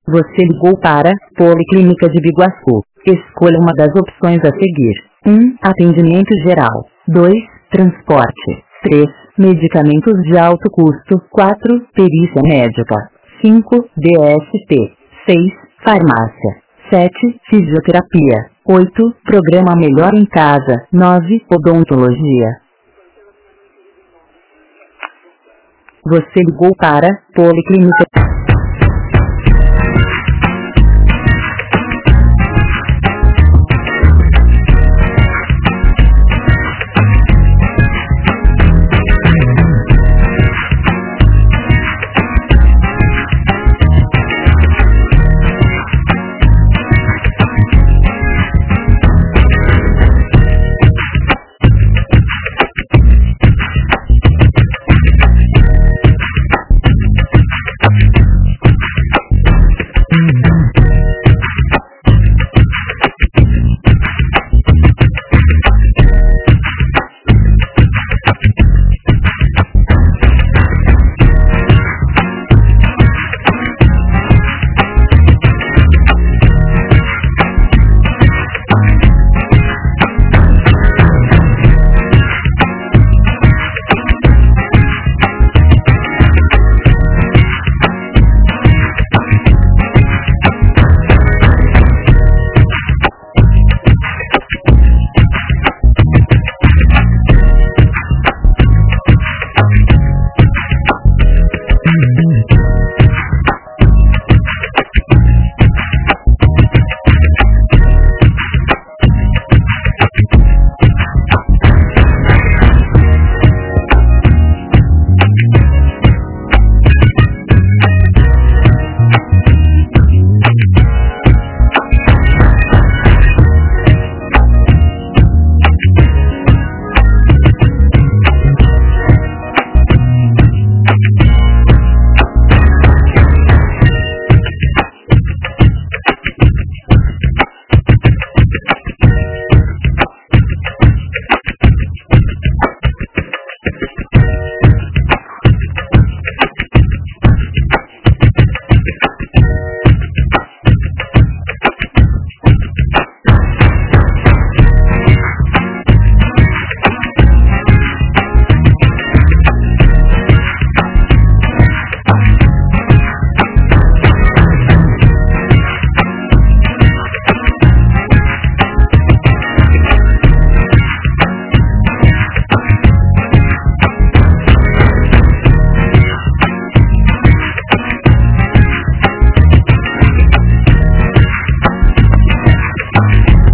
Você ligou para Policlínica de Biguaçu. Escolha uma das opções a seguir. 1. Atendimento geral. 2. Transporte. 3. Medicamentos de alto custo. 4. Perícia médica. 5. DST. 6. Farmácia. 7. Fisioterapia. 8. Programa Melhor em Casa. 9. Odontologia. Você ligou para Policlínica